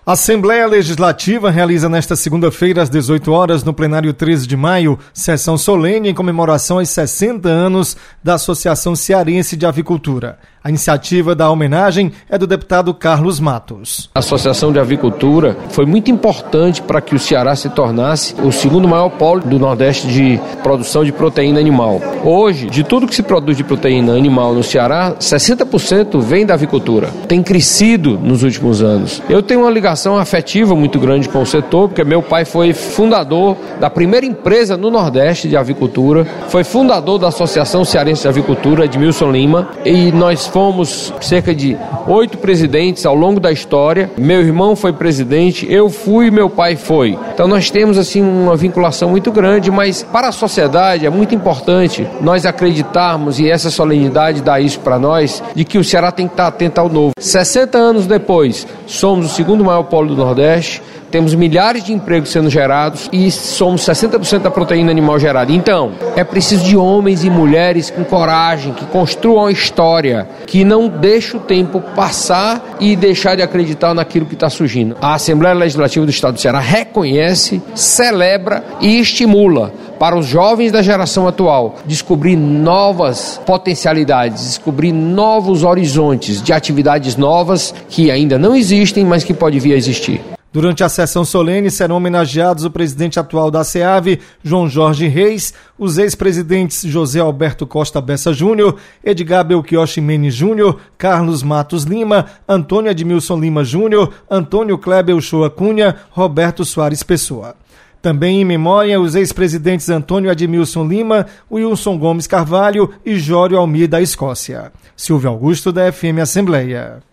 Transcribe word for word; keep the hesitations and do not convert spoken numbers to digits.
A Assembleia Legislativa realiza nesta segunda-feira, às dezoito horas, no plenário treze de maio, sessão solene em comemoração aos sessenta anos da Associação Cearense de Avicultura. A iniciativa da homenagem é do deputado Carlos Matos. A Associação de Avicultura foi muito importante para que o Ceará se tornasse o segundo maior polo do Nordeste de produção de proteína animal. Hoje, de tudo que se produz de proteína animal no Ceará, sessenta por cento vem da avicultura. Tem crescido nos últimos anos. Eu tenho uma ligação afetiva muito grande com o setor, porque meu pai foi fundador da primeira empresa no Nordeste de avicultura, foi fundador da Associação Cearense de Avicultura, Edmilson Lima, e nós fomos cerca de oito presidentes ao longo da história. Meu irmão foi presidente, eu fui, meu pai foi. Então nós temos assim uma vinculação muito grande, mas para a sociedade é muito importante nós acreditarmos, e essa solenidade dá isso para nós, de que o Ceará tem que estar atento ao novo. sessenta anos depois, somos o segundo maior polo do Nordeste, temos milhares de empregos sendo gerados e somos sessenta por cento da proteína animal gerada. Então, é preciso de homens e mulheres com coragem, que construam a história, que não deixem o tempo passar e deixar de acreditar naquilo que está surgindo. A Assembleia Legislativa do Estado do Ceará reconhece, celebra e estimula para os jovens da geração atual descobrir novas potencialidades, descobrir novos horizontes de atividades novas que ainda não existem, mas que podem vir a existir. Durante a sessão solene serão homenageados o presidente atual da SEAV, João Jorge Reis, os ex-presidentes José Alberto Costa Bessa Júnior, Edgar Belchior Ximenes Júnior, Carlos Matos Lima, Antônio Edmilson Lima Júnior, Antônio Kleber Uchoa Cunha, Roberto Soares Pessoa. Também em memória, os ex-presidentes Antônio Edmilson Lima, Wilson Gomes Carvalho e Jório Almir da Escócia. Silvio Augusto, da F M Assembleia.